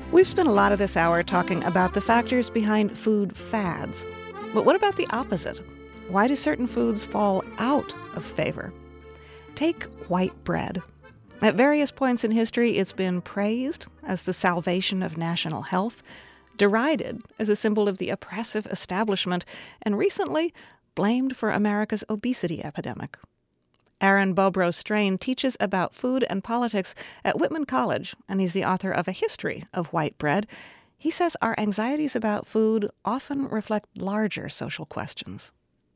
We've spent a lot of this hour talking about the factors behind food fads. But what about the opposite? Why do certain foods fall out of favor? Take white bread. At various points in history, it's been praised as the salvation of national health, derided as a symbol of the oppressive establishment, and recently blamed for America's obesity epidemic. Aaron Bobrow-Strain teaches about food and politics at Whitman College, and he's the author of A History of White Bread. He says our anxieties about food often reflect larger social questions.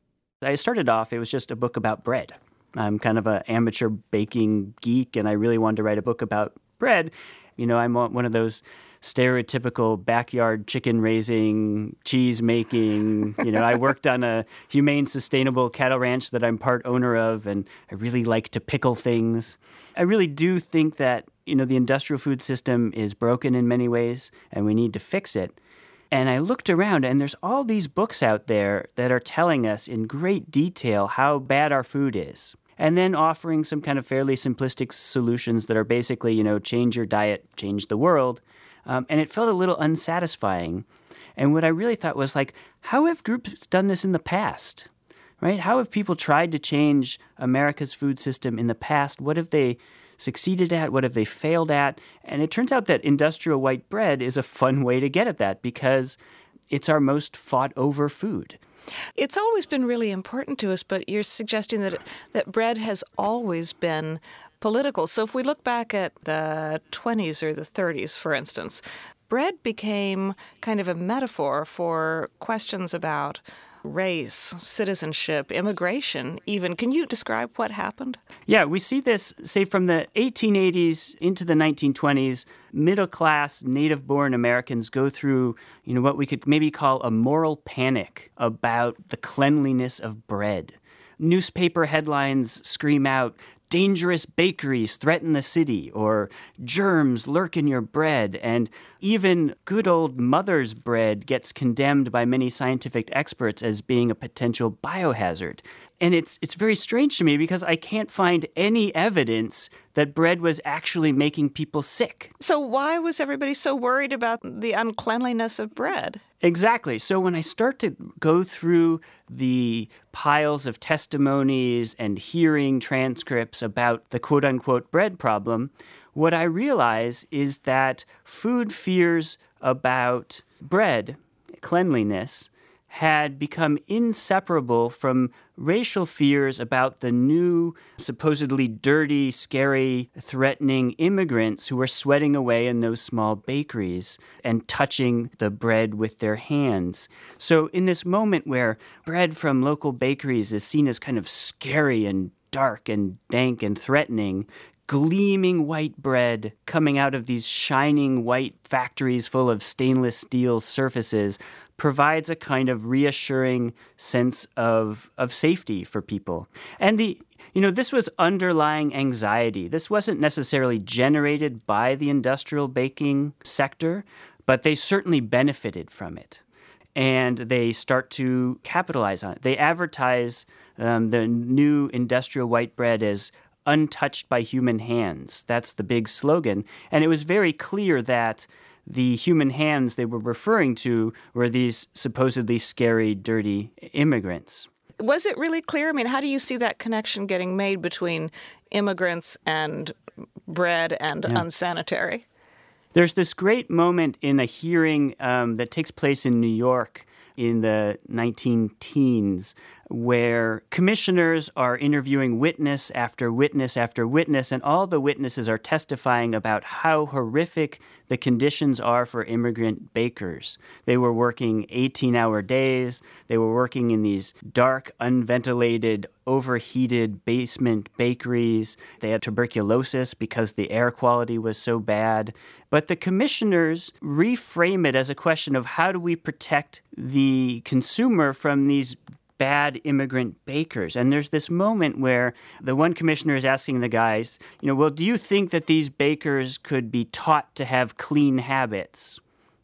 I started off, it was just a book about bread. I'm kind of an amateur baking geek, and I really wanted to write a book about bread. You know, I'm one of those stereotypical backyard chicken raising, cheese making. You know, I worked on a humane, sustainable cattle ranch that I'm part owner of, and I really like to pickle things. I really do think that, you know, the industrial food system is broken in many ways, and we need to fix it. And I looked around, and there's all these books out there that are telling us in great detail how bad our food is, and then offering some kind of fairly simplistic solutions that are basically, you know, change your diet, change the world. And it felt a little unsatisfying. And what I really thought was, like, how have groups done this in the past, right? How have people tried to change America's food system in the past? What have they succeeded at? What have they failed at? And it turns out that industrial white bread is a fun way to get at that because it's our most fought over food. It's always been really important to us, but you're suggesting that bread has always been political. So if we look back at the 20s or the 30s, for instance, bread became kind of a metaphor for questions about race, citizenship, immigration even. Can you describe what happened? Yeah, we see this, say, from the 1880s into the 1920s, middle-class, native-born Americans go through, you know, what we could maybe call a moral panic about the cleanliness of bread. Newspaper headlines scream out, "Dangerous bakeries threaten the city," or "Germs lurk in your bread," and even good old mother's bread gets condemned by many scientific experts as being a potential biohazard. And it's very strange to me because I can't find any evidence that bread was actually making people sick. So why was everybody so worried about the uncleanliness of bread? Exactly. So when I start to go through the piles of testimonies and hearing transcripts about the quote-unquote bread problem, what I realize is that food fears about bread, cleanliness, had become inseparable from racial fears about the new, supposedly dirty, scary, threatening immigrants who were sweating away in those small bakeries and touching the bread with their hands. So in this moment where bread from local bakeries is seen as kind of scary and dark and dank and threatening, gleaming white bread coming out of these shining white factories full of stainless steel surfaces provides a kind of reassuring sense of safety for people. And this was underlying anxiety. This wasn't necessarily generated by the industrial baking sector, but they certainly benefited from it. And they start to capitalize on it. They advertise the new industrial white bread as untouched by human hands. That's the big slogan. And it was very clear that the human hands they were referring to were these supposedly scary, dirty immigrants. Was it really clear? I mean, how do you see that connection getting made between immigrants and bread and unsanitary? There's this great moment in a hearing that takes place in New York in the 19-teens where commissioners are interviewing witness after witness after witness, and all the witnesses are testifying about how horrific the conditions are for immigrant bakers. They were working 18-hour days. They were working in these dark, unventilated, overheated basement bakeries. They had tuberculosis because the air quality was so bad. But the commissioners reframe it as a question of how do we protect the consumer from these bad immigrant bakers. And there's this moment where the one commissioner is asking the guys, well, do you think that these bakers could be taught to have clean habits?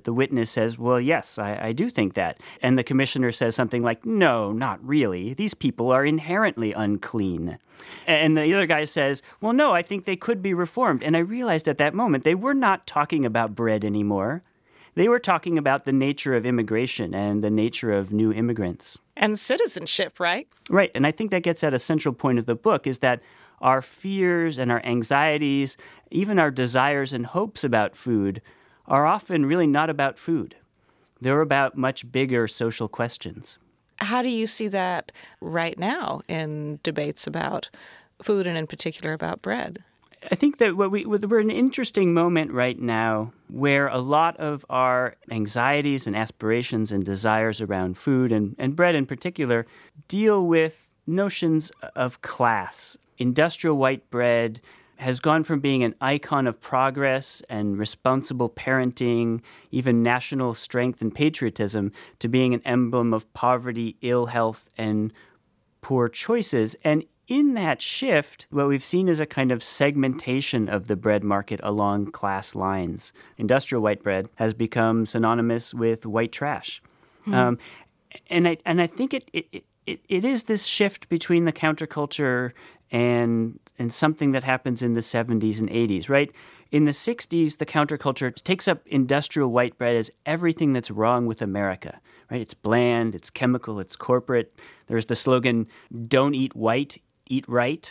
the witness says, well, yes, I do think that. And the commissioner says something like, no, not really. These people are inherently unclean. And the other guy says, well, no, I think they could be reformed. And I realized at that moment they were not talking about bread anymore. They were talking about the nature of immigration and the nature of new immigrants. And citizenship, right? Right. And I think that gets at a central point of the book is that our fears and our anxieties, even our desires and hopes about food, are often really not about food. They're about much bigger social questions. How do you see that right now in debates about food and in particular about bread? I think that we're in an interesting moment right now where a lot of our anxieties and aspirations and desires around food and bread in particular deal with notions of class. Industrial white bread has gone from being an icon of progress and responsible parenting, even national strength and patriotism, to being an emblem of poverty, ill health, and poor choices. And in that shift, what we've seen is a kind of segmentation of the bread market along class lines. Industrial white bread has become synonymous with white trash. And I think it is this shift between the counterculture and something that happens in the 70s and 80s, right? In the 60s, the counterculture takes up industrial white bread as everything that's wrong with America, right? It's bland, it's chemical, it's corporate. There's the slogan, don't eat white, eat right.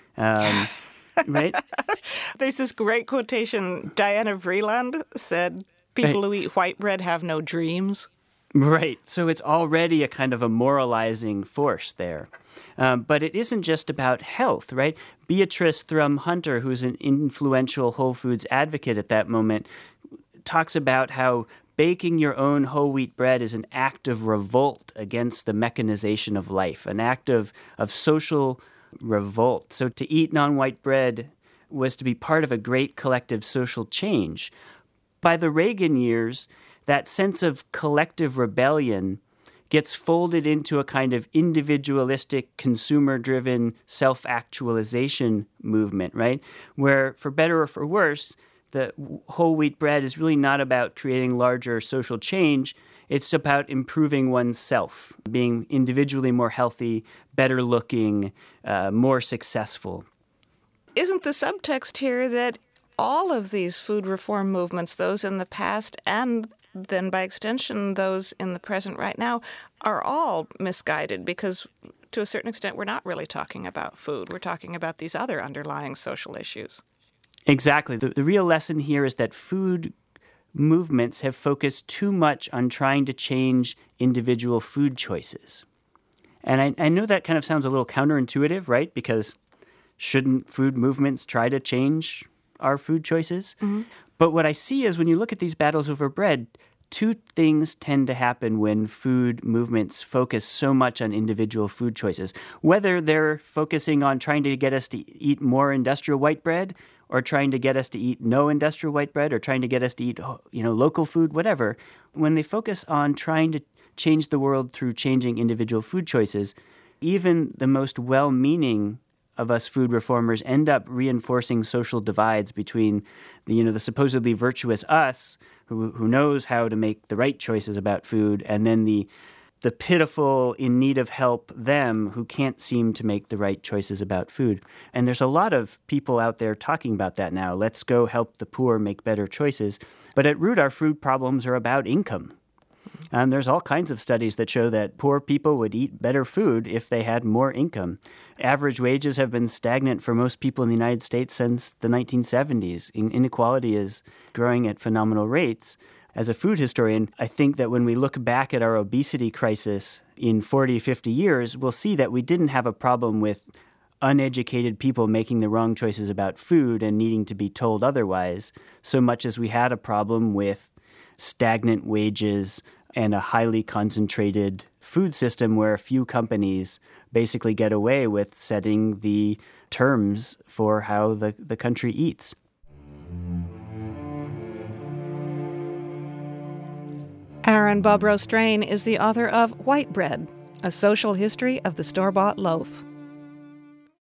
Right? There's this great quotation. Diana Vreeland said, people who eat white bread have no dreams. Right. So it's already a kind of a moralizing force there. But it isn't just about health, right? Beatrice Thrum Hunter, who's an influential Whole Foods advocate at that moment, talks about how baking your own whole wheat bread is an act of revolt against the mechanization of life, an act of social revolt. So to eat non-white bread was to be part of a great collective social change. By the Reagan years, that sense of collective rebellion gets folded into a kind of individualistic, consumer-driven self-actualization movement, right? Where, for better or for worse, the whole wheat bread is really not about creating larger social change. It's about improving oneself, being individually more healthy, better looking, more successful. Isn't the subtext here that all of these food reform movements, those in the past and then by extension those in the present right now, are all misguided because to a certain extent we're not really talking about food. We're talking about these other underlying social issues. Exactly. The real lesson here is that food movements have focused too much on trying to change individual food choices. And I know that kind of sounds a little counterintuitive, right? Because shouldn't food movements try to change our food choices? Mm-hmm. But what I see is when you look at these battles over bread, two things tend to happen when food movements focus so much on individual food choices. Whether they're focusing on trying to get us to eat more industrial white bread or trying to get us to eat no industrial white bread or trying to get us to eat, local food, whatever, when they focus on trying to change the world through changing individual food choices, even the most well-meaning of us food reformers end up reinforcing social divides between the supposedly virtuous us who knows how to make the right choices about food and then the pitiful, in need of help them who can't seem to make the right choices about food. And there's a lot of people out there talking about that now. Let's go help the poor make better choices. But at root, our food problems are about income. And there's all kinds of studies that show that poor people would eat better food if they had more income. Average wages have been stagnant for most people in the United States since the 1970s. Inequality is growing at phenomenal rates. As a food historian, I think that when we look back at our obesity crisis in 40, 50 years, we'll see that we didn't have a problem with uneducated people making the wrong choices about food and needing to be told otherwise, so much as we had a problem with stagnant wages and a highly concentrated food system where a few companies basically get away with setting the terms for how the country eats. Aaron Bobrow-Strain is the author of White Bread, A Social History of the Store-Bought Loaf.